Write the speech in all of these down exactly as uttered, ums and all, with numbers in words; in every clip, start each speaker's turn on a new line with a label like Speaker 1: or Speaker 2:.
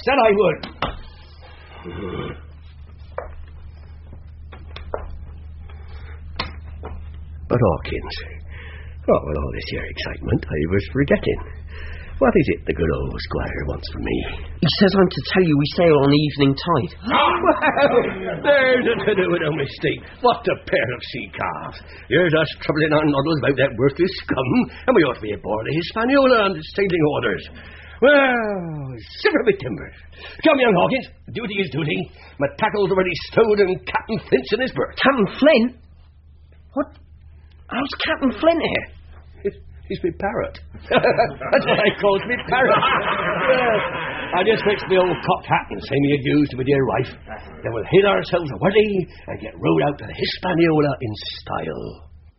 Speaker 1: said I would. But Hawkins, oh, with all this here excitement, I was forgetting. What is it the good old squire wants from me?
Speaker 2: He says I'm to tell you we sail on the evening tide.
Speaker 1: Well, there's a to-do with a mistake. What a pair of sea calves. Here's us troubling our noddles about that worthless scum, and we ought to be aboard the Hispaniola under sailing orders. Well, shiver me timbers. Come, young Hawkins, duty is duty. My tackle's already stowed and Captain Flint's in his berth.
Speaker 2: Captain Flint? What? How's Captain Flint here?
Speaker 1: He's me parrot. That's what I calls me parrot. Yes. I just fixed the old cocked hat and say me adieus to my dear wife. Then we'll hid ourselves away and get rowed out to the Hispaniola in style.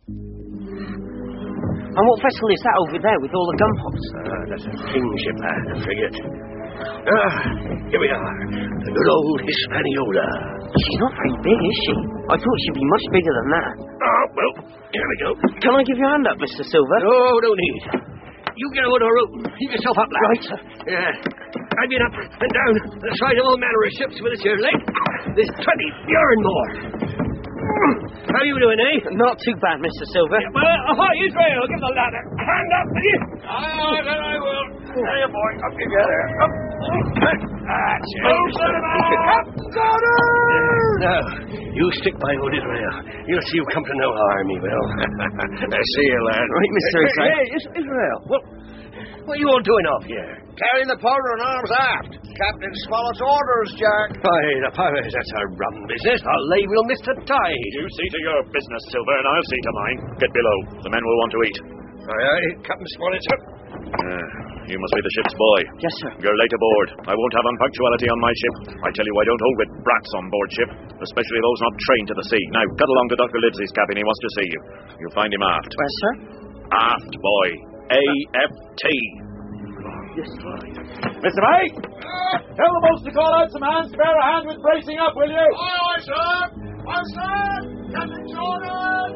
Speaker 2: And what vessel is that over there with all the gun pots?
Speaker 1: Ah, that's a kingship, lad, a frigate. Ah, here we are. The good old Hispaniola.
Speaker 2: She's not very big, is she? I thought she'd be much bigger than that.
Speaker 1: Oh, well, here we go.
Speaker 2: Can I give you a hand up, Mister Silver?
Speaker 1: No, don't need. You get over the rope. Keep yourself up, lad.
Speaker 2: Right, sir.
Speaker 1: Yeah. I've been up and down the side of all manner of ships with this here leg. There's twenty yarn more. How you doing, eh?
Speaker 2: Not too bad, Mister Silver.
Speaker 1: Yeah, well, ahoy, Israel. Give the lad a hand up, will you? Aye, then I will. There you boy. Up together. Up. That's it. Oh, son of a... Captain Gordon! Now, you stick by old Israel. You'll see you come to no harm, he will. I see you, lad.
Speaker 2: Right, Mister Israel.
Speaker 1: Hey, hey, Israel. What, what are you all doing off here?
Speaker 3: Carrying the powder and arms aft. Captain Smollett's orders, Jack.
Speaker 1: Why, the pirates, that's a rum business. I'll lay we'll miss the tide.
Speaker 4: You see to your business, Silver, and I'll see to mine. Get below. The men will want to eat.
Speaker 1: Aye, aye, Captain Smollett, sir.
Speaker 4: Uh, you must be the ship's boy.
Speaker 2: Yes, sir.
Speaker 4: You're late aboard. I won't have unpunctuality on my ship. I tell you, I don't hold with brats on board ship, especially those not trained to the sea. Now, cut along to Doctor Livesey's cabin. He wants to see you. You'll find him aft.
Speaker 2: Where, sir?
Speaker 4: Aft, boy. A F T.
Speaker 2: Yes, sir.
Speaker 5: Mister Mate! Uh, tell the boats to call out some hands. Spare a hand with bracing up, will you?
Speaker 3: Aye, aye, sir. Aye, sir. Captain Jordan.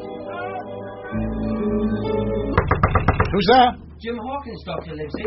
Speaker 5: Who's there?
Speaker 2: Jim Hawkins, Doctor Livesey.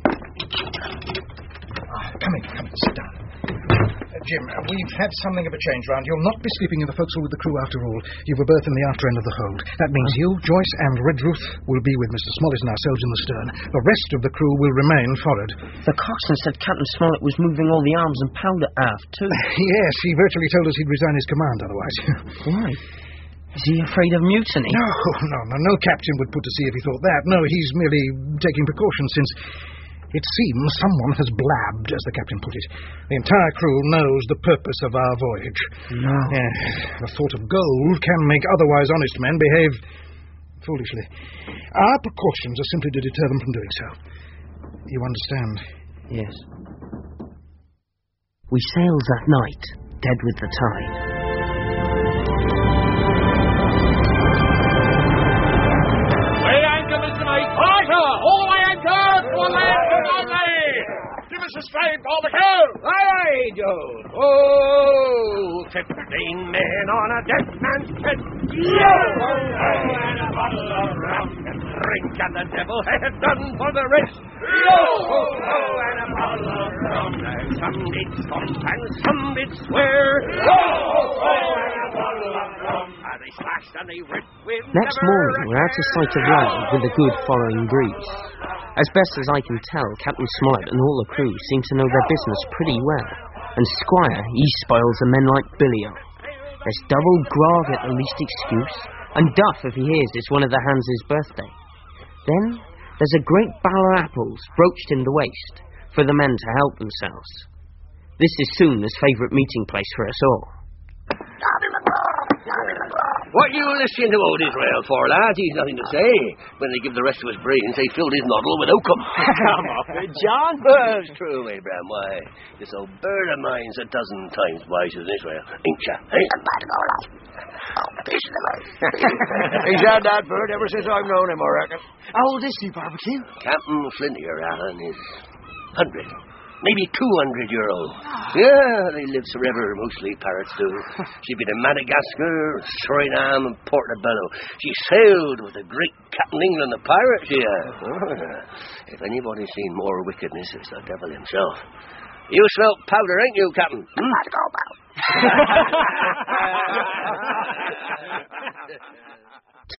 Speaker 5: Ah, come in, come in, sit down. Uh, Jim, uh, we've had something of a change round. You'll not be sleeping in the forecastle with the crew after all. You've a berth in the after end of the hold. That means you, Joyce, and Redruth will be with Mister Smollett and ourselves in the stern. The rest of the crew will remain forward.
Speaker 2: The coxswain said Captain Smollett was moving all the arms and powder aft, too.
Speaker 5: Yes, he virtually told us he'd resign his command otherwise.
Speaker 2: Why? Is he afraid of mutiny?
Speaker 5: No, no, no. No captain would put to sea if he thought that. No, he's merely taking precautions since it seems someone has blabbed, as the captain put it. The entire crew knows the purpose of our voyage.
Speaker 2: No.
Speaker 5: Yeah, the thought of gold can make otherwise honest men behave foolishly. Our precautions are simply to deter them from doing so. You understand?
Speaker 2: Yes. We sailed that night, dead with the tide.
Speaker 3: A straight for the crew!
Speaker 1: Aye, aye, Joe. Oh, fifteen men on a dead man's bed. Yo! Oh, and a bottle of rum and drink, and the devil had done for the rest. Yo! Oh, and a bottle of rum. Now some did scoff and some did swear. Yo! Oh, and a bottle of rum. And they slashed and they ripped with.
Speaker 2: Next morning, we're out of sight of land with a good foreign breeze. As best as I can tell, Captain Smollett and all the crew seem to know their business pretty well, and Squire, he spoils the men like Billio. There's double grog at the least excuse, and duff if he hears it's one of the Hans's birthday. Then there's a great barrel of apples broached in the waist, for the men to help themselves. This is Soon's favourite meeting place for us all.
Speaker 1: What you listening to old Israel for, lad? He's nothing to say. When they give the rest of his brains, they filled his noddle with oakum.
Speaker 2: Come off it, John.
Speaker 1: Well, it's true, Abraham. Why, this old bird of mine's a dozen times wiser than Israel. Ain't ya?
Speaker 3: He's had that bird ever since I've known him, I reckon.
Speaker 2: How old is he, Barbecue?
Speaker 1: Captain Flint here, Alan, is hundred. Maybe two hundred year old. Yeah, they live forever, mostly parrots do. She's been in Madagascar, Suriname, and Portobello. She sailed with the great Captain England, the pirate, she has. Oh, if anybody's seen more wickedness, it's the devil himself. You smell powder, ain't you, Captain?
Speaker 3: Let's go, pal.